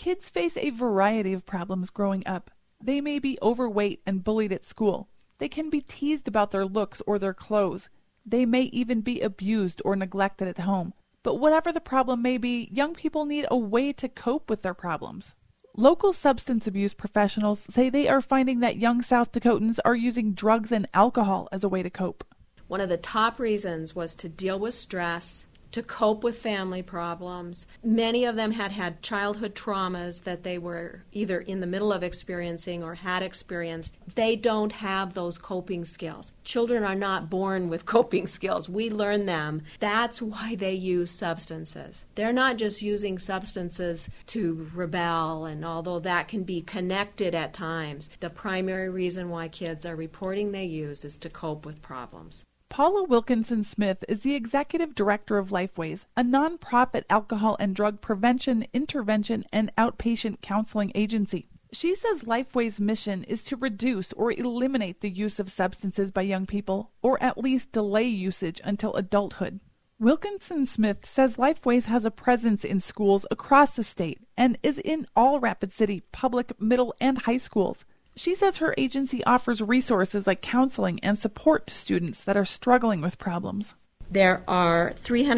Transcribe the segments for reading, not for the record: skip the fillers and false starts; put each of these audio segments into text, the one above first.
Kids face a variety of problems growing up. They may be overweight and bullied at school. They can be teased about their looks or their clothes. They may even be abused or neglected at home. But whatever the problem may be, young people need a way to cope with their problems. Local substance abuse professionals say they are finding that young South Dakotans are using drugs and alcohol as a way to cope. One of the top reasons was to deal with stress, to cope with family problems. Many of them had childhood traumas that they were either in the middle of experiencing or had experienced. They don't have those coping skills. Children are not born with coping skills. We learn them. That's why they use substances. They're not just using substances to rebel, and although that can be connected at times, the primary reason why kids are reporting they use is to cope with problems. Paula Wilkinson Smith is the executive director of Lifeways, a nonprofit alcohol and drug prevention, intervention, and outpatient counseling agency. She says Lifeways' mission is to reduce or eliminate the use of substances by young people, or at least delay usage until adulthood. Wilkinson Smith says Lifeways has a presence in schools across the state and is in all Rapid City public, middle, and high schools. She says her agency offers resources like counseling and support to students that are struggling with problems. There are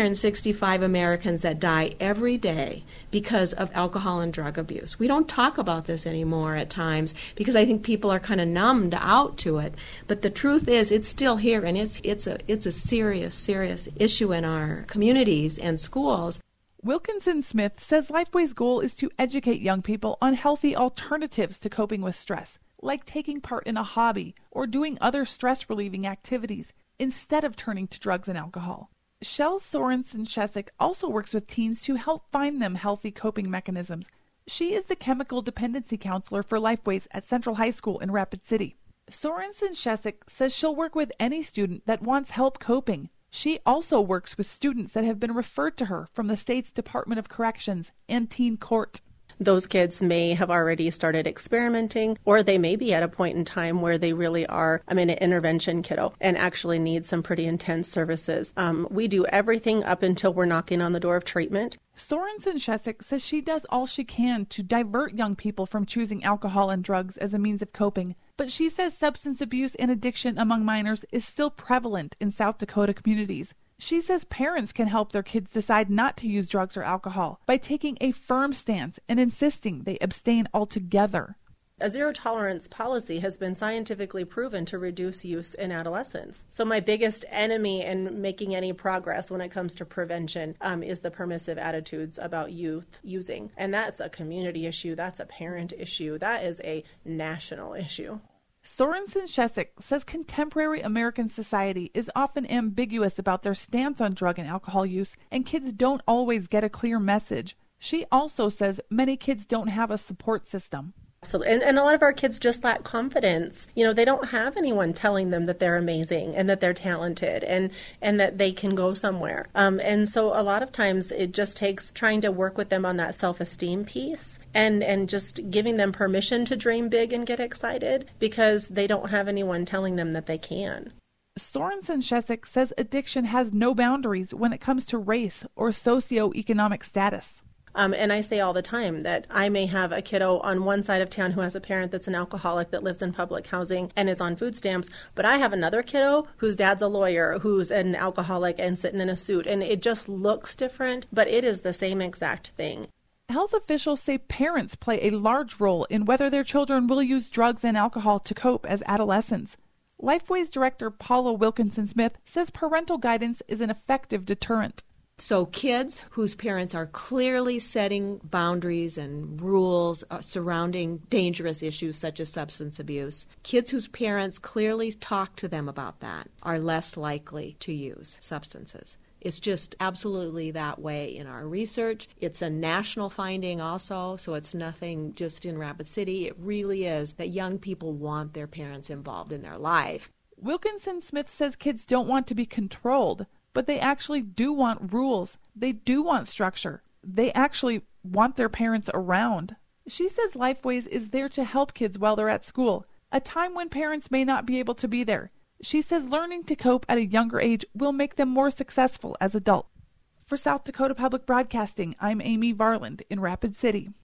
365 Americans that die every day because of alcohol and drug abuse. We don't talk about this anymore at times because I think people are kind of numbed out to it. But the truth is it's still here, and it's a serious issue in our communities and schools. Wilkinson Smith says Lifeway's goal is to educate young people on healthy alternatives to coping with stress, like taking part in a hobby or doing other stress-relieving activities, instead of turning to drugs and alcohol. Shel Sorensen-Shesik also works with teens to help find them healthy coping mechanisms. She is the chemical dependency counselor for Lifeways at Central High School in Rapid City. Sorensen-Shesik says she'll work with any student that wants help coping. She also works with students that have been referred to her from the state's Department of Corrections and teen court. Those kids may have already started experimenting, or they may be at a point in time where they really are, an intervention kiddo and actually need some pretty intense services. We do everything up until we're knocking on the door of treatment. Sorensen-Shesik says she does all she can to divert young people from choosing alcohol and drugs as a means of coping, but she says substance abuse and addiction among minors is still prevalent in South Dakota communities. She says parents can help their kids decide not to use drugs or alcohol by taking a firm stance and insisting they abstain altogether. A zero-tolerance policy has been scientifically proven to reduce use in adolescence. So my biggest enemy in making any progress when it comes to prevention is the permissive attitudes about youth using. And that's a community issue, that's a parent issue, that is a national issue. Sorensen-Shesik says contemporary American society is often ambiguous about their stance on drug and alcohol use, and kids don't always get a clear message. She also says many kids don't have a support system. Absolutely. And a lot of our kids just lack confidence. They don't have anyone telling them that they're amazing and that they're talented and that they can go somewhere. And so a lot of times it just takes trying to work with them on that self-esteem piece and just giving them permission to dream big and get excited because they don't have anyone telling them that they can. Sorensen-Shesik says addiction has no boundaries when it comes to race or socioeconomic status. And I say all the time that I may have a kiddo on one side of town who has a parent that's an alcoholic that lives in public housing and is on food stamps, but I have another kiddo whose dad's a lawyer who's an alcoholic and sitting in a suit, and it just looks different, but it is the same exact thing. Health officials say parents play a large role in whether their children will use drugs and alcohol to cope as adolescents. Lifeways director Paula Wilkinson Smith says parental guidance is an effective deterrent. So kids whose parents are clearly setting boundaries and rules surrounding dangerous issues such as substance abuse, kids whose parents clearly talk to them about that are less likely to use substances. It's just absolutely that way in our research. It's a national finding also, so it's nothing just in Rapid City. It really is that young people want their parents involved in their life. Wilkinson Smith says kids don't want to be controlled, but they actually do want rules. They do want structure. They actually want their parents around. She says Lifeways is there to help kids while they're at school, a time when parents may not be able to be there. She says learning to cope at a younger age will make them more successful as adults. For South Dakota Public Broadcasting, I'm Amy Varland in Rapid City.